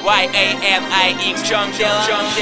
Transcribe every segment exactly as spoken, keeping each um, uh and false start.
уай эй эн ай икс, в чем дело?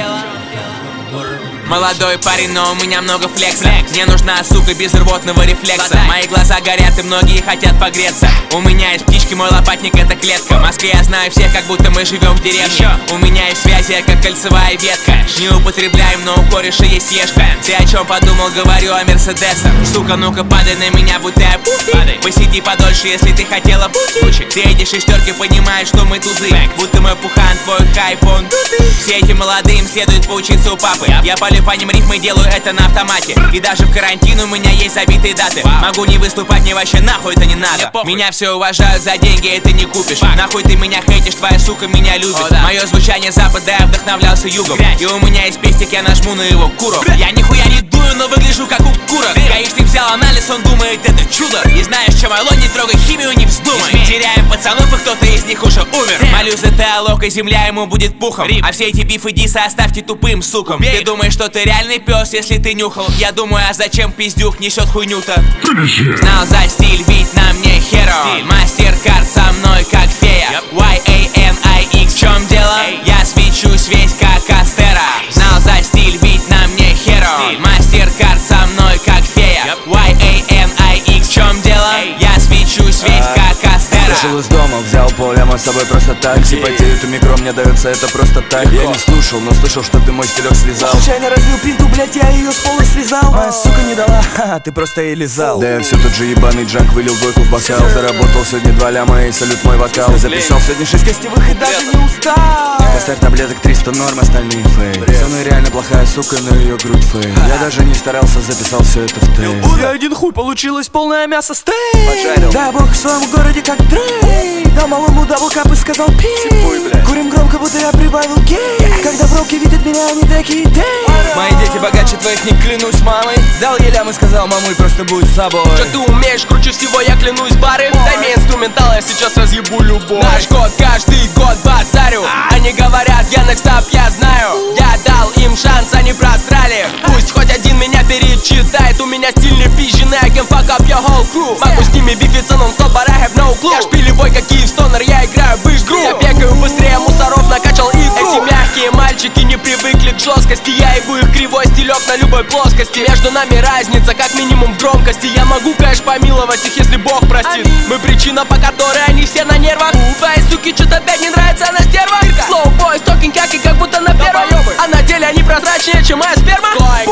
Молодой парень, но у меня много флекса. Мне нужна сука без рвотного рефлекса. Мои глаза горят и многие хотят погреться. У меня есть птички, мой лопатник это клетка. В Москве я знаю всех, как будто мы живем в деревне. У меня есть связи, я как кольцевая ветка. Не употребляем, но у кореша есть ешка. Ты о чем подумал, говорю о мерседесах. Сука, ну-ка падай на меня, будто я пуфи. Посиди подольше, если ты хотела бути. Все эти шестерки понимают, что мы тузы. Будто мой пухан, твой хайп, он дуды. Все эти молодые им следует поучиться у папы. Я полю по ним рифмы, делаю это на автомате. И даже в карантин у меня есть забитые даты. Могу не выступать, мне вообще нахуй это не надо. Меня все уважают за деньги, это не купишь. Нахуй ты меня хейтишь, твоя сука меня любит. Мое звучание запада, я вдохновлялся югом. И у меня есть пестик, я нажму на его куров. Я нихуя не дую, но выгляжу как у кура. Гаишник взял анализ, он думает это чудо. Не знаешь, чем алло, не трогай химию, не вздумай. Теряем пацанов, и кто-то из них уже умер. Молюсь за теолог, и земля ему будет пухом. А все эти бифы дисы оставьте тупым сукам. Ты думаешь, что ты реальный пес, если ты нюхал? Я думаю, а зачем пиздюк несет хуйню-то? Знал за стиль, ведь на мне херо. Мастеркард со мной как фея. уай эй эн ай икс, в чем дело? Я свечусь весь как Астера. Знал за стиль, ведь на мне херо. Мастеркард со мной как фея. уай эй эн ай икс, в чем дело? Я свечусь весь как Астера. Вышел из дома, взял полляма с собой просто так. Сипотеют у микро, мне дается это просто так. Я не слушал, но слышал, что ты мой стилек слезал. Случайно разбил пинту, блять, я ее с пола связал. Моя сука не дала, ха, ты просто ей лизал. Да я все тот же ебаный джанк, вылил двойку в бокал. Заработал сегодня два ляма и салют мой вокал. Записал сегодня шесть гостевых и даже не устал. Поставь таблеток триста норм, остальные фейк. Со мной реально плохая сука, но ее грудь фейк. Я даже не старался, записал все это в тейп. Я один хуй, получилось полное мясо стейк. Дай бог в своем городе как Дрейк. Дал малому даблкап и сказал пей. Курим громко, будто я прибавил гей. Когда бровки видят меня, они такие дей. Мои дети богаче твоих, не клянусь мамой. Дал елям и сказал, мамуль, просто будь с собой. Что ты умеешь, круче всего, я клянусь, бары. Дай мне инструментал, я сейчас разъебу любой. Наш год, каждый год базарю. Они говорят, я next up, я знаю. Я дал им шанс, они просрали. Пусть хоть один меня перечитает. У меня стильный пизженый, I can fuck up your whole crew. Могу с ними бифиться нон-стоп, but I have no clue. Я шпилевой, как Киевстонер, я играю в игру. Я бегаю быстрее мусоров, накачал игру. Эти мягкие мальчики не привыкли к жесткости. Я ебу их кривой стилек на любой плоскости. Между нами разница, как минимум в громкости. Я могу, конечно, помиловать их, если Бог простит. Мы причина, по которой они все на нервах. Твои суки что-то опять не нравится, она стерва. Slow boys, talking кяки, как будто на первом. А на деле они прозрачнее, чем моя сперма.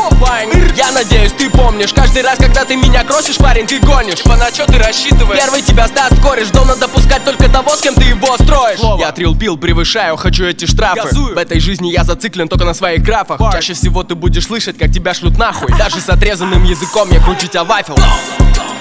Я надеюсь, ты помнишь. Каждый раз, когда ты меня кросишь, парень, ты гонишь. Типа на что ты рассчитываешь? Первый тебя сдаст кореш. Дом надо пускать только того, с кем ты его строишь. Слово. Я трилл-пил превышаю, хочу эти штрафы. Газую. В этой жизни я зациклен только на своих графах. Бар. Чаще всего ты будешь слышать, как тебя шлют нахуй. Даже с отрезанным языком я кручу тебя вафел.